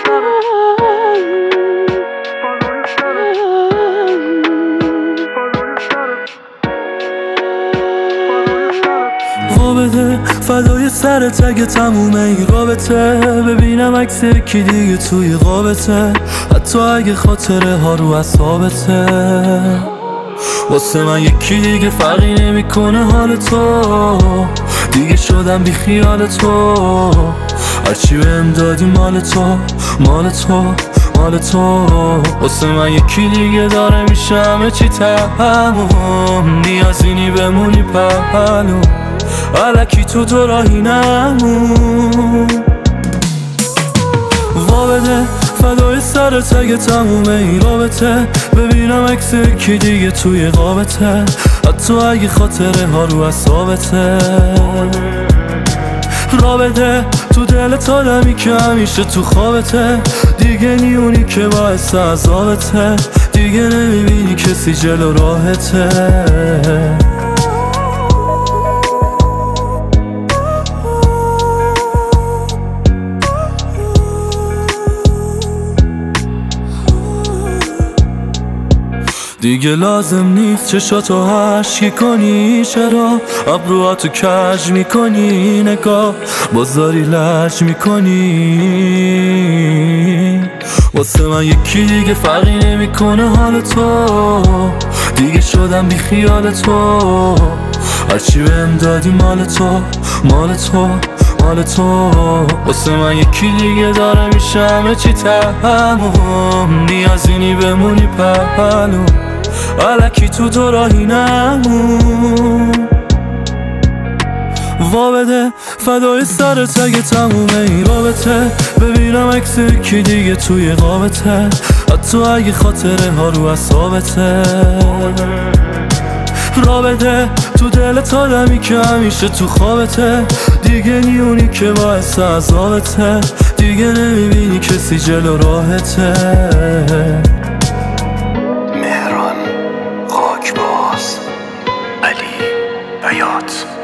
بده فدای سرت اگه تمومه این رابطه، ببینم عکس یکی دیگه توی قابته، حتی اگه خاطره ها رو اعصابته. واسه من یکی دیگه فرقی نمیکنه حال تو، دیگه شدم بی خیال تو، هرچی بهم دادی مال تو مال تو مال تو. واسه من یکی دیگه داره میشه همه چی تموم، نیازی بمونی پهلو، الکی تو راهی نمون. بده فدای سرت اگه تمومه این رابطه، ببینم عکس یکی دیگه توی قابته، حتی اگه خاطره ها رو اعصابته. بده تو دلت آدمی که همیشه تو خوابته، دیگه نیونی که باعث عذابته، دیگه نمیبینی کسی جلو راهته. دیگه لازم نیست چشاتو حشکی کنی، چرا ابروهاتو کج میکنی، نگاه بازاری لج میکنی. واسه من یکی دیگه فرقی نمیکنه حال تو، دیگه شدم بی خیال تو، هرچی بهم دادی مال تو مال تو مال تو. واسه من یکی دیگه داره میشه همه چی تموم، نیازی بمونی پهلو، الکی تو راهی نمون. بده فدای سرت اگه تمومه این رابطه، ببینم عکس یکی دیگه توی قابته، حتی اگه خاطره ها رو اعصابته. بده تو دلت آدمی که همیشه تو خوابته، دیگه نیونی که باعث عذابته، دیگه نمیبینی کسی جلو راهته. مهران خاکباز، علی بیات.